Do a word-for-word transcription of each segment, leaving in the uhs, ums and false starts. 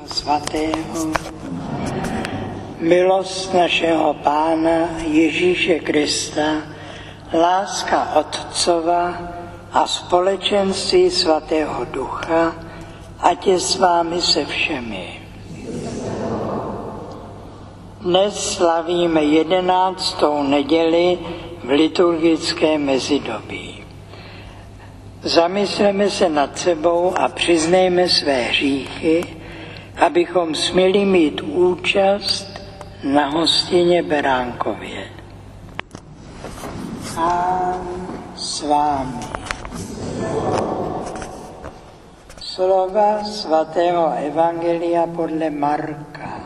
Svatého, milost našeho Pána Ježíše Krista, láska Otcova a společenství Svatého Ducha, ať je s vámi se všemi. Dnes slavíme jedenáctou neděli v liturgické mezidobí. Zamysleme se nad sebou a přiznejme své hříchy, abychom směli mít účast na hostině Beránkově. Pán s vámi. Slova svatého Evangelia podle Marka.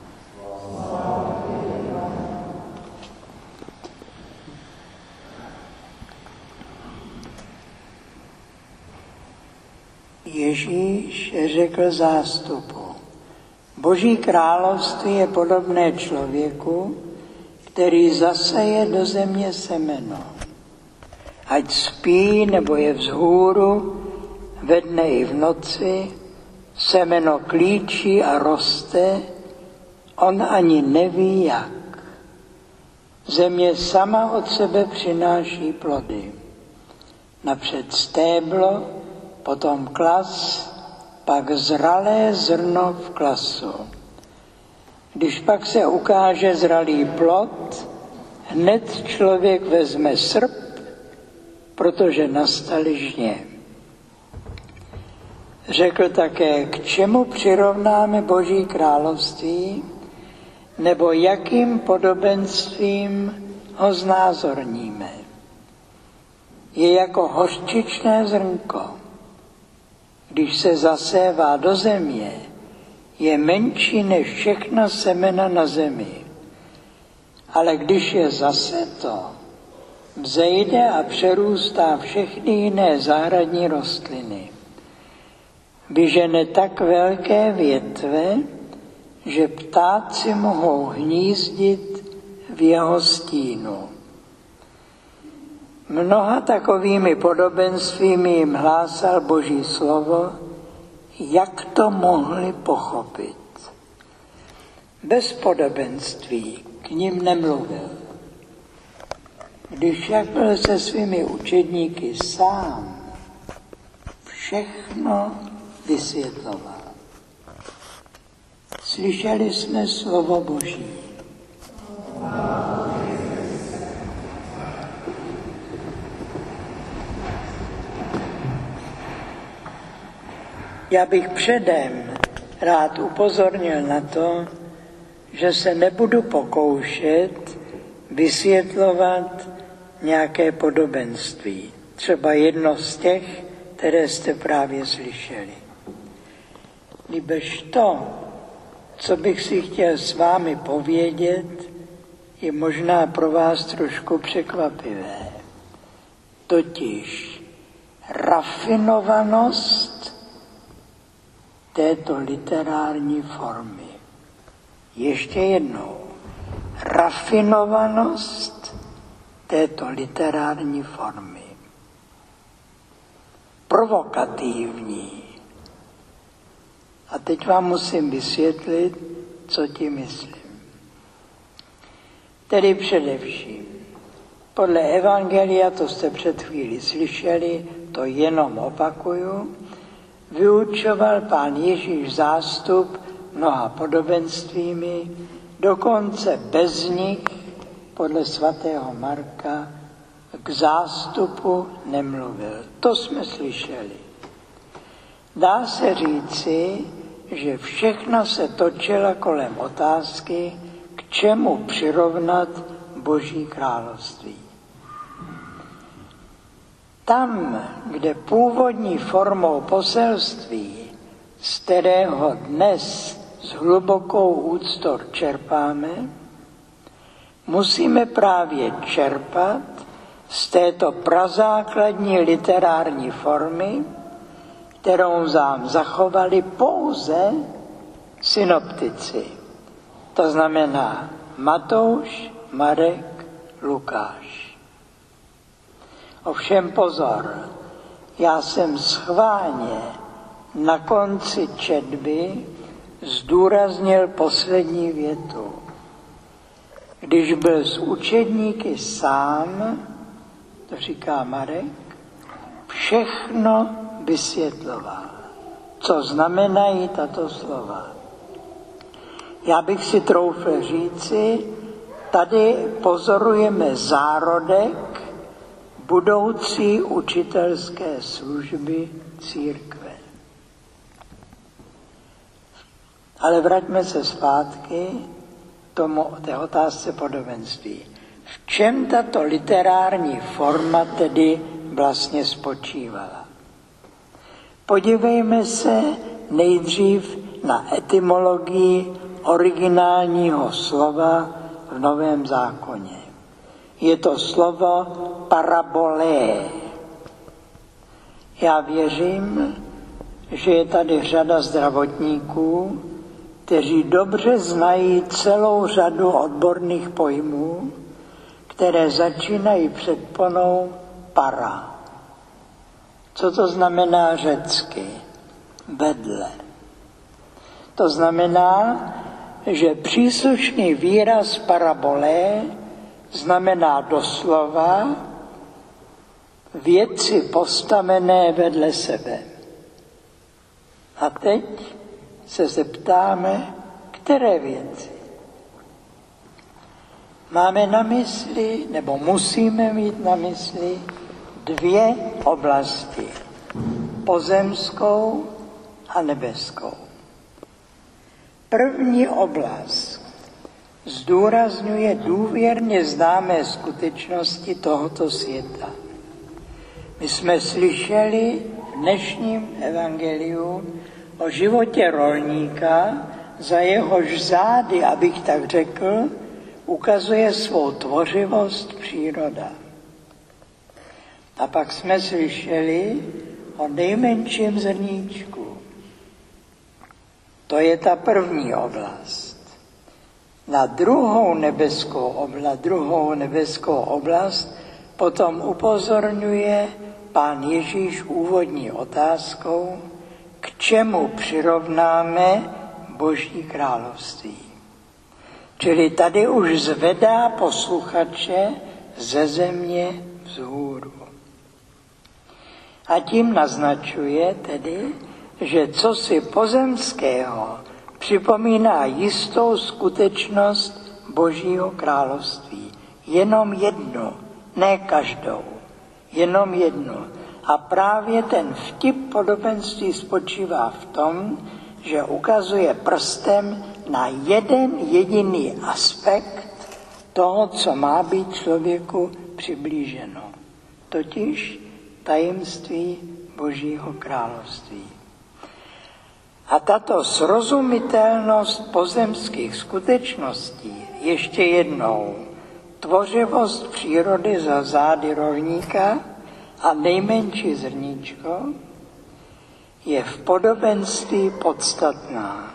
Ježíš řekl zástupu: Boží království je podobné člověku, který zaseje do země semeno. Ať spí nebo je vzhůru, ve dne i v noci, semeno klíčí a roste, on ani neví jak. Země sama od sebe přináší plody. Napřed stéblo, potom klas, pak zralé zrno v klasu. Když pak se ukáže zralý plod, hned člověk vezme srp, protože nastaly žně. Řekl také, k čemu přirovnáme Boží království, nebo jakým podobenstvím ho znázorníme. Je jako hořčičné zrnko. Když se zasévá do země, je menší než všechna semena na zemi. Ale když je zaseto, vzejde a přerůstá všechny jiné zahradní rostliny. Vyžene tak velké větve, že ptáci mohou hnízdit v jeho stínu. Mnoha takovými podobenstvími jim hlásal Boží slovo, jak to mohli pochopit. Bez podobenství k nim nemluvil. Když však byl se svými učedníky sám, všechno vysvětloval. Slyšeli jsme slovo Boží. Já bych předem rád upozornil na to, že se nebudu pokoušet vysvětlovat nějaké podobenství. Třeba jedno z těch, které jste právě slyšeli. Nýbrž to, co bych si chtěl s vámi povědět, je možná pro vás trošku překvapivé. Totiž rafinovanost této literární formy. Ještě jednou. Rafinovanost této literární formy. Provokativní. A teď vám musím vysvětlit, co tím myslím. Tedy především, podle Evangelia, to jste před chvíli slyšeli, to jenom opakuju, vyučoval Pán Ježíš zástup mnoha podobenstvími, dokonce bez nich, podle svatého Marka, k zástupu nemluvil. To jsme slyšeli. Dá se říci, že všechno se točilo kolem otázky, k čemu přirovnat Boží království. Tam, kde původní formou poselství, z kterého dnes s hlubokou úctou čerpáme, musíme právě čerpat z této prazákladní literární formy, kterou nám zachovali pouze synoptici. To znamená Matouš, Marek, Lukáš. Ovšem pozor, já jsem schválně na konci četby zdůraznil poslední větu. Když byl s učedníky sám, to říká Marek, všechno vysvětloval. Co znamenají tato slova? Já bych si troufl říci, tady pozorujeme zárodek budoucí učitelské služby církve. Ale vraťme se zpátky tomu, té otázce podobenství. V čem tato literární forma tedy vlastně spočívala? Podívejme se nejdřív na etymologii originálního slova v Novém zákoně. Je to slovo parabolé. Já věřím, že je tady řada zdravotníků, kteří dobře znají celou řadu odborných pojmů, které začínají předponou para. Co to znamená řecky? Vedle. To znamená, že příslušný výraz parabolé znamená doslova věci postavené vedle sebe. A teď se zeptáme, které věci. Máme na mysli, nebo musíme mít na mysli, dvě oblasti. Pozemskou a nebeskou. První oblast zdůrazňuje důvěrně známé skutečnosti tohoto světa. My jsme slyšeli v dnešním evangeliu o životě rolníka, za jehož zády, abych tak řekl, ukazuje svou tvořivost příroda. A pak jsme slyšeli o nejmenším zrníčku. To je ta první oblast. Na druhou nebeskou oblast, druhou nebeskou oblast potom upozorňuje Pán Ježíš úvodní otázkou, k čemu přirovnáme Boží království. Čili tady už zvedá posluchače ze země vzhůru. A tím naznačuje tedy, že cosi pozemského připomíná jistou skutečnost Božího království. Jenom jednu, ne každou, jenom jednu. A právě ten vtip podobenství spočívá v tom, že ukazuje prstem na jeden jediný aspekt toho, co má být člověku přiblíženo. Totiž tajemství Božího království. A tato srozumitelnost pozemských skutečností, ještě jednou, tvořivost přírody za zády rolníka a nejmenší zrníčko, je v podobenství podstatná.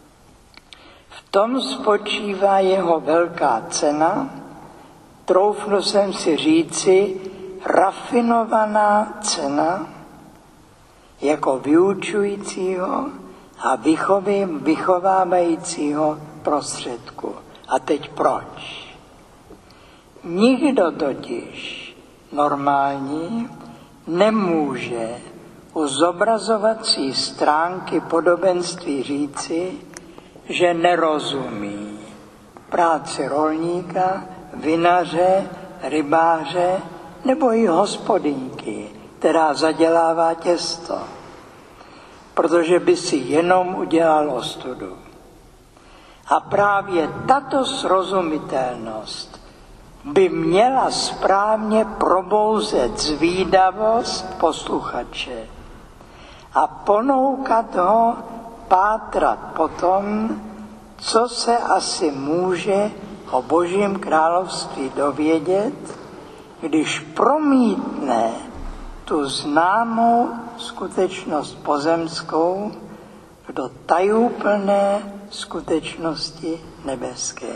V tom spočívá jeho velká cena, troufnu jsem si říci, rafinovaná cena jako vyučujícího a vychovým, vychovávajícího prostředku. A teď proč? Nikdo totiž normální nemůže u zobrazovací stránky podobenství říci, že nerozumí práci rolníka, vinaře, rybáře nebo i hospodyňky, která zadělává těsto, protože by si jenom udělal ostudu. A právě tato srozumitelnost by měla správně probouzet zvídavost posluchače a ponoukat ho pátrat po tom, co se asi může o Božím království dovědět, když promítne tu známou skutečnost pozemskou do tajúplné skutečnosti nebeské.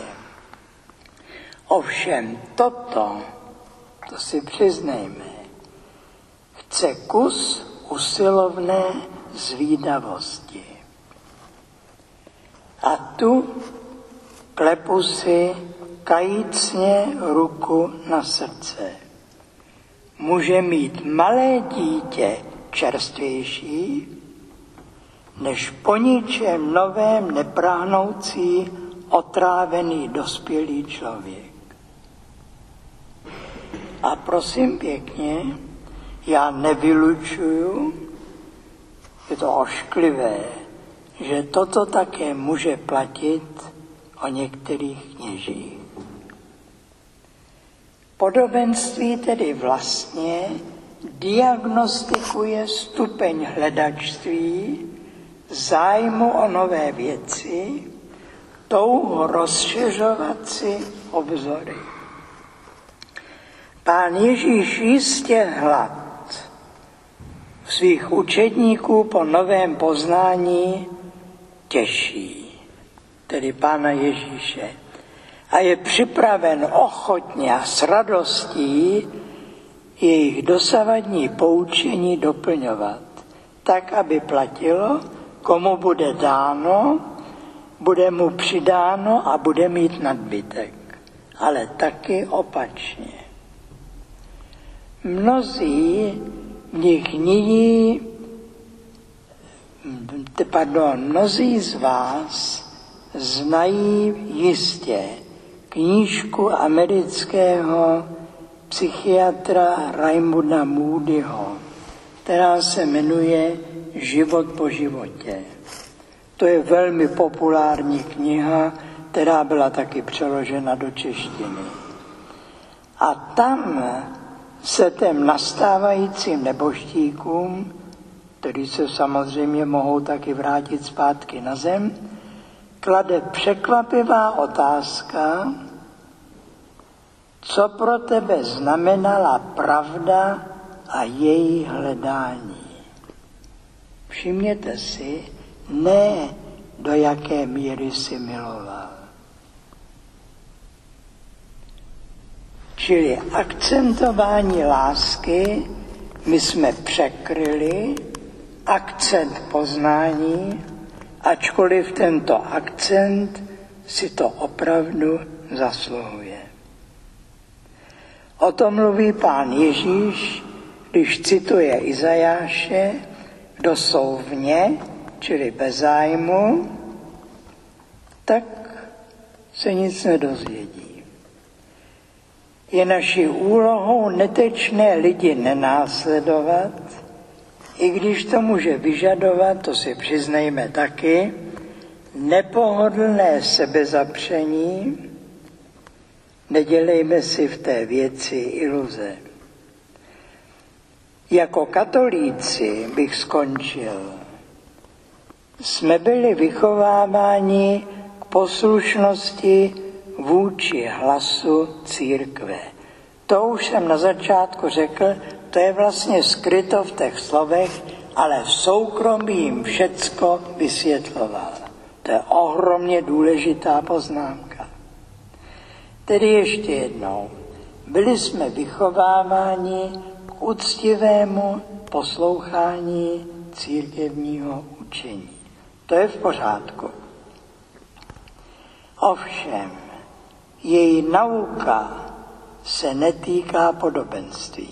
Ovšem toto, to si přiznejme, chce kus usilovné zvídavosti. A tu klepu si kajícně ruku na srdce. Může mít malé dítě čerstvější, než po ničem novém neprahnoucí, otrávený dospělý člověk. A prosím pěkně, já nevylučuju, je to ošklivé, že toto také může platit o některých kněžích. Podobenství tedy vlastně diagnostikuje stupeň hledačství, zájmu o nové věci, touhu rozšiřovat si obzory. Pán Ježíš jistě hlad svých učedníků po novém poznání těší, tedy Pána Ježíše. A je připraven ochotně a s radostí jejich dosavadní poučení doplňovat, tak, aby platilo, komu bude dáno, bude mu přidáno a bude mít nadbytek, ale taky opačně. Mnozí v nich nyní, pardon, mnozí z vás znají jistě knížku amerického psychiatra Raimunda Moodyho, která se jmenuje Život po životě. To je velmi populární kniha, která byla taky přeložena do češtiny. A tam se těm nastávajícím nebožtíkům, kteří se samozřejmě mohou taky vrátit zpátky na zem, klade překvapivá otázka, co pro tebe znamenala pravda a její hledání. Všimněte si, ne do jaké míry si miloval. Čili akcentování lásky my jsme překryli, akcent poznání, ačkoliv tento akcent si to opravdu zasluhuje. O tom mluví Pán Ježíš, když cituje Izajáše, kdo jsou vně, čili bez zájmu, tak se nic nedozvědí. Je naší úlohou netečné lidi nenásledovat, i když to může vyžadovat, to si přiznejme taky, nepohodlné sebezapření, nedělejme si v té věci iluze. Jako katolíci bych skončil. Jsme byli vychováváni k poslušnosti vůči hlasu církve. To už jsem na začátku řekl, to je vlastně skryto v těch slovech, ale v soukromí jim všecko vysvětloval. To je ohromně důležitá poznámka. Tedy ještě jednou, byli jsme vychováváni k úctivému poslouchání církevního učení. To je v pořádku. Ovšem, její nauka se netýká podobenství.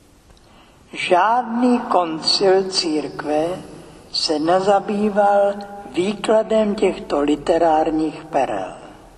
Žádný koncil církve se nezabýval výkladem těchto literárních perel.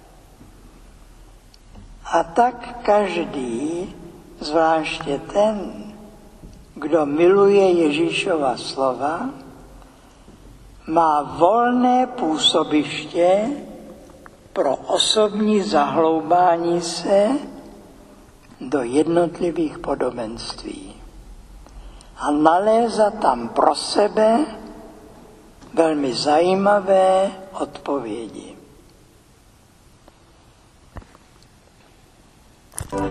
A tak každý, zvláště ten, kdo miluje Ježíšova slova, má volné působiště pro osobní zahloubání se do jednotlivých podobenství a nalézat tam pro sebe velmi zajímavé odpovědi.